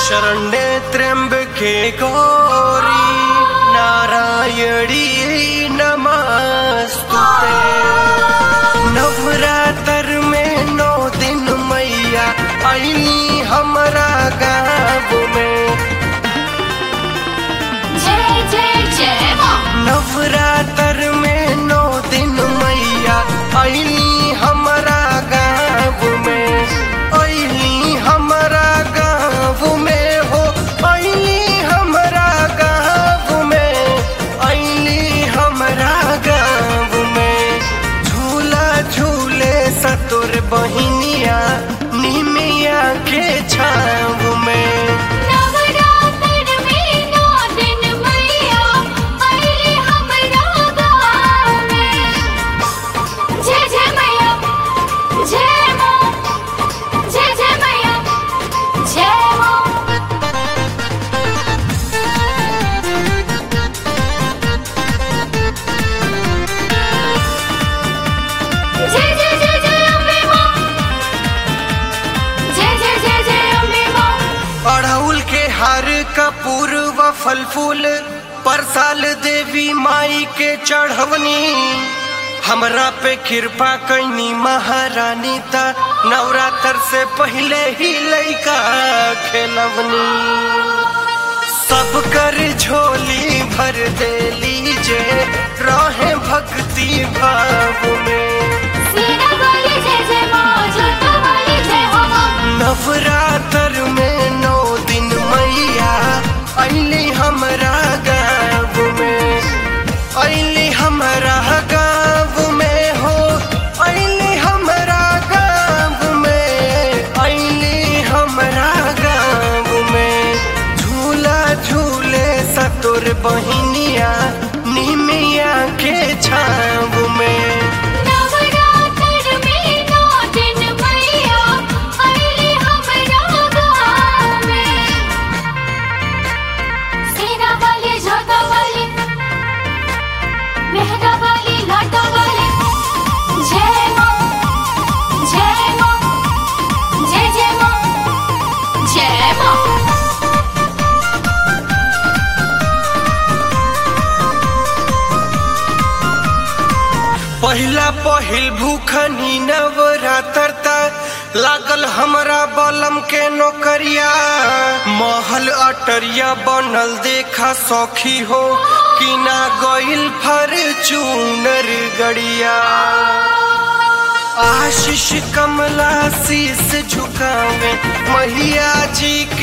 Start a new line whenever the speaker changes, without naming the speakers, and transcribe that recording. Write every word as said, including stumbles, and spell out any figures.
शरण्ये त्र्यंबके गौरी नारायणी नमस्तुते। नवरात्र में नौ दिन मैया आईली हमरा गाँव में।
जय जय जय माँ।
नवरात्र में नौ दिन मैया आईली हमरा गाँव में। आईली हमरा गाँव में हो, आईली हमरा गाँव में, आईली हमरा गाँव में। झूला झूले सतुर बहिनिया निमिया के छाँव में।
नवरात्र में नौ दिन मैया आईली हमरा गाँव में। जय जय मैया जय माँ, जय जय मैया जय माँ। जय जय जय जय अम्बे माँ, जय जय जय जय अम्बे माँ।
अड़हुल के हार कपूर व फल फूल परसाल देवी माई के चढ़वनी। हमरा पे कृपा कैनी महारानी ता नवरात्र से पहले ही लइका खेलवनी। सब कर झोली भर देली जे रहे भक्ति भाव में।
सीना वाली जय जय माँ, जोता वाली जय हो माँ।
नवरात्र में नौ दिन मैया आईली हमरा गाँव में। आईली हमरा गाँव में हो, आईली हमरा गाँव में, आईली हमरा गाँव में। झूला झूले सतुर बहिनिया निमिया के छाँव में।
नवरात्र में नौ दिन मैया आईली हमरा गाँव में। सीना वाली जोता वाली मेहरा वाली लाटा वाली जय माँ, जय माँ, जय जय माँ, जय माँ।
पहिला पहिल भूखनी नवरात्र ता लागल हमरा बलम के नौकरिया। महल अटरिया बनल देखा सौखी हो, किना गइल फॉर्च्यूनर गड़िया। आशीष कमला शीस झुकावे मैया जी